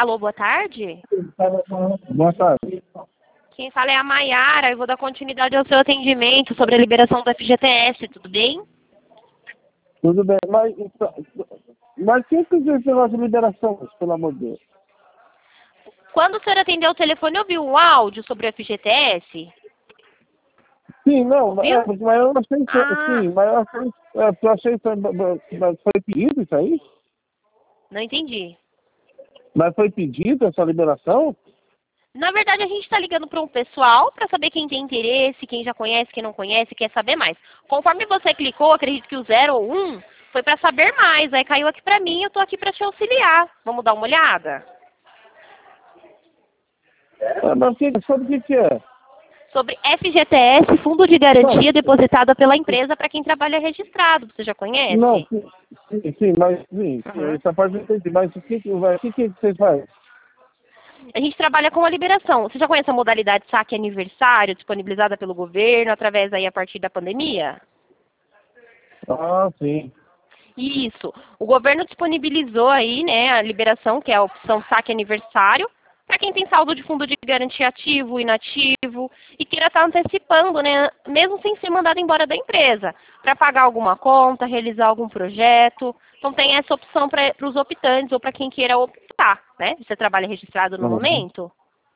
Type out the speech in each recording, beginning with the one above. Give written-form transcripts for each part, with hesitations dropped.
Alô, boa tarde. Boa tarde. Quem fala é a Maiara. Eu vou dar continuidade ao seu atendimento sobre a liberação do FGTS, tudo bem? Tudo bem, mas quem que fez esse negócio de liberação, pelo amor de Deus? Quando o senhor atendeu o telefone, ouviu um áudio sobre o FGTS? Sim, não, Ouviu? mas eu achei, Ah, sim, mas eu achei, mas foi pedido isso aí? não entendi. Mas foi pedido essa liberação? Na verdade, a gente está ligando para um pessoal para saber quem tem interesse, quem já conhece, quem não conhece, quer saber mais. Conforme você clicou, acredito que o 0 ou 1 foi para saber mais. Aí caiu aqui para mim, eu estou aqui para te auxiliar. Vamos dar uma olhada? Mas sobre o que é? Sobre FGTS, Fundo de Garantia depositada pela empresa para quem trabalha registrado. Você já Não, conhece? sim, Uhum. essa parte eu entendi, mas o que vocês fazem? A gente trabalha com a liberação. Você já conhece a modalidade saque aniversário disponibilizada pelo governo através aí a partir da pandemia? Ah, sim. Isso. O governo disponibilizou aí, né, a liberação, que é a opção saque aniversário, para quem tem saldo de fundo de garantia ativo, inativo e queira estar antecipando, né, mesmo sem ser mandado embora da empresa, para pagar alguma conta, realizar algum projeto. Então tem essa opção para os optantes ou para quem queira optar, né? Você trabalha registrado no Uhum. momento?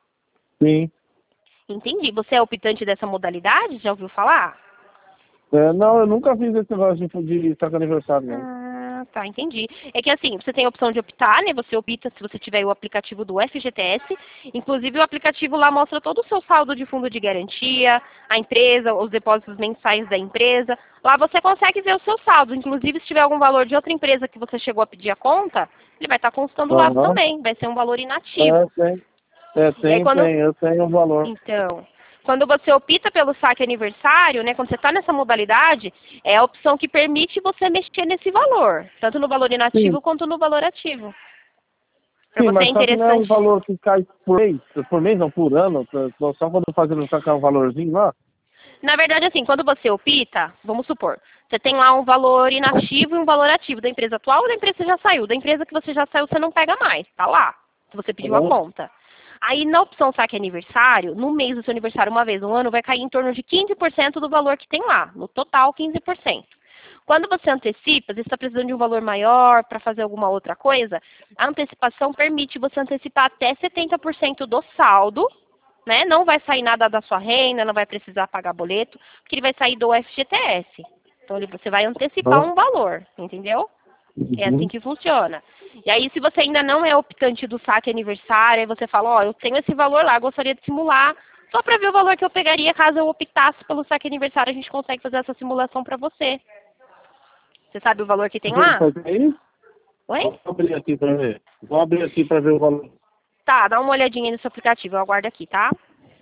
Sim. Entendi. Você é optante dessa modalidade? Já ouviu falar? Não, eu nunca fiz esse negócio de saco aniversário, não. Ah, tá, entendi. É que assim, você tem a opção de optar, né? Você opta se você tiver o aplicativo do FGTS. Inclusive, o aplicativo lá mostra todo o seu saldo de fundo de garantia, a empresa, os depósitos mensais da empresa. Lá você consegue ver o seu saldo. Inclusive, se tiver algum valor de outra empresa que você chegou a pedir a conta, ele vai estar constando lá Aham. também. Vai ser um valor inativo. Tem. E aí, quando Eu tenho um valor. então, quando você opta pelo saque aniversário, né, quando você está nessa modalidade, é a opção que permite você mexer nesse valor, tanto no valor Sim, inativo quanto no valor ativo. Para sim, você é mas só que não é um interessante. valor que cai por mês não, por ano, só quando fazendo sacar um valorzinho lá. Na verdade, assim, quando você opta, vamos supor, você tem lá um valor inativo e um valor ativo da empresa atual ou da empresa que já saiu. Da empresa que você já saiu, você não pega mais, tá lá, se você pediu a Aham. conta. Aí, na opção saque aniversário, no mês do seu aniversário, uma vez no ano, vai cair em torno de 15% do valor que tem lá. No total, 15%. Quando você antecipa, você está precisando de um valor maior para fazer alguma outra coisa, a antecipação permite você antecipar até 70% do saldo, né? Não vai sair nada da sua renda, não vai precisar pagar boleto, porque ele vai sair do FGTS. Então, você vai antecipar Aham. um valor, entendeu? É assim Uhum. que funciona. E aí, se você ainda não é optante do saque aniversário, aí você fala, ó, eu tenho esse valor lá, gostaria de simular, só para ver o valor que eu pegaria caso eu optasse pelo saque aniversário, a gente consegue fazer essa simulação para você. Você sabe o valor que tem lá? Faz aí? Oi? Vou abrir aqui pra ver. Vou abrir aqui pra ver o valor. Tá, dá uma olhadinha aí no seu aplicativo, eu aguardo aqui, tá?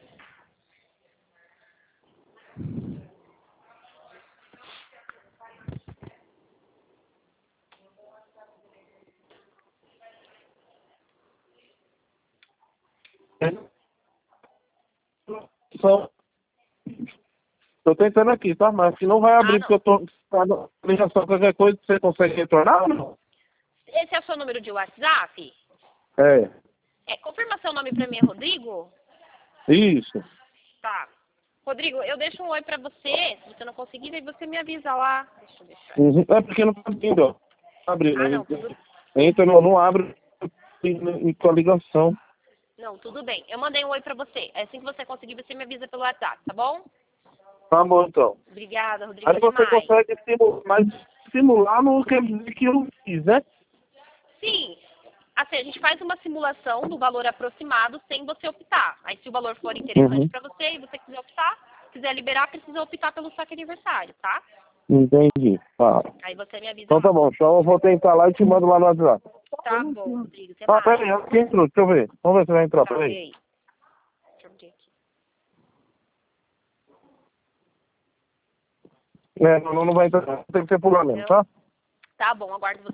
Só, tô tentando aqui, tá? Mas se não vai Ah, abrir não. porque eu tô ligação, qualquer coisa, você consegue retornar ou não? Esse é o seu número de WhatsApp? É, Confirma seu nome pra mim, é Rodrigo? isso. Tá. Rodrigo, eu deixo um oi pra você. Se você não conseguir, aí você me avisa lá. Deixa eu deixar. Uhum. É porque não tá abrindo, ó. Tá abrindo. Ah, não, tudo. Entra, não abre em tua ligação. Não, tudo bem. Eu mandei um oi pra você. Assim que você conseguir, você me avisa pelo WhatsApp, tá bom? Tá bom, então. Obrigada, Rodrigo, Aí até você mais. consegue simular, mas simular não quer dizer que eu fiz, né? Sim, assim, a gente faz uma simulação do valor aproximado sem você optar. Aí, se o valor for interessante Uhum. pra você e você quiser optar, quiser liberar, precisa optar pelo saque aniversário, tá? Entendi. Tá. Aí você me avisa Então tá lá. bom. Então eu vou tentar lá e te mando lá no WhatsApp. Tá bom, Rodrigo, até Ah, pera mais. aí, acho que entrou. Deixa eu ver. Vamos ver se vai entrar. Tá, Pera vê aí. aí. Deixa eu ver aqui. Não vai entrar. Tem que ser por lá mesmo, Não? tá? Tá bom, aguardo você.